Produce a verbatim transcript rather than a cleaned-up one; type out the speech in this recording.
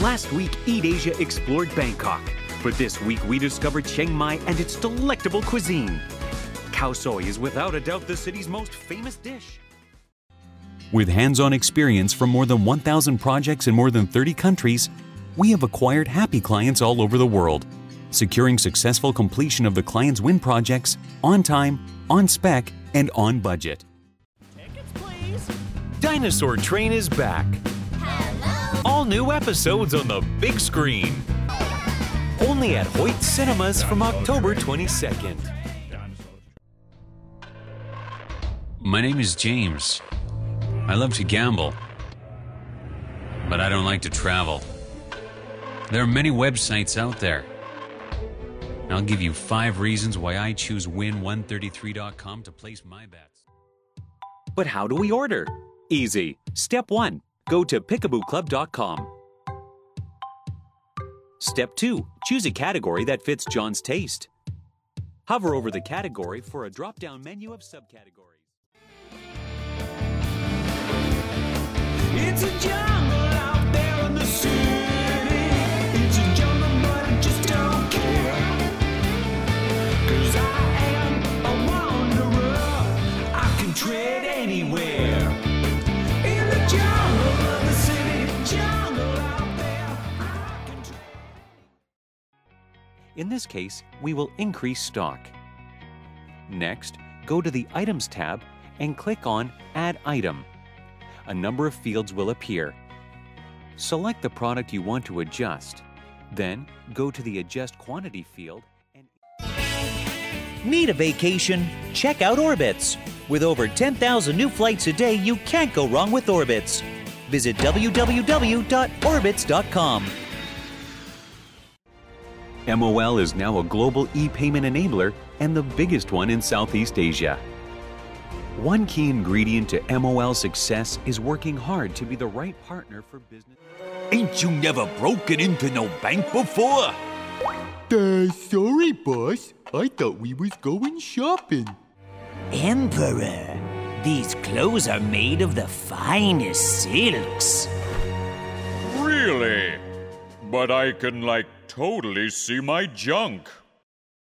Last week, Eat Asia explored Bangkok, but this week we discovered Chiang Mai and its delectable cuisine. Khao soi is without a doubt the city's most famous dish. With hands-on experience from more than one thousand projects in more than thirty countries, we have acquired happy clients all over the world, securing successful completion of the client's win projects on time, on spec, and on budget. Tickets, please. Dinosaur Train is back. Hello. All new episodes on the big screen. Only at Hoyt Cinemas from October twenty-second. My name is James. I love to gamble, but I don't like to travel. There are many websites out there. I'll give you five reasons why I choose win one thirty-three dot com to place my bets. But how do we order? Easy. Step one, go to pickaboo club dot com. Step two, choose a category that fits John's taste. Hover over the category for a drop-down menu of subcategories. It's a jungle out there in the city. It's a jungle, but I just don't care. 'Cause I am a wanderer. I can tread anywhere. In the jungle of the city, jungle out there. I can tread. In this case, we will increase stock. Next, go to the Items tab and click on Add Item. A number of fields will appear. Select the product you want to adjust. Then, go to the Adjust Quantity field and... Need a vacation? Check out Orbitz. With over ten thousand new flights a day, you can't go wrong with Orbitz. Visit w w w dot orbitz dot com. M O L is now a global e-payment enabler and the biggest one in Southeast Asia. One key ingredient to M O L's success is working hard to be the right partner for business. Ain't you never broken into no bank before? Uh, sorry, boss. I thought we was going shopping. Emperor, these clothes are made of the finest silks. Really? But I can, like, totally see my junk.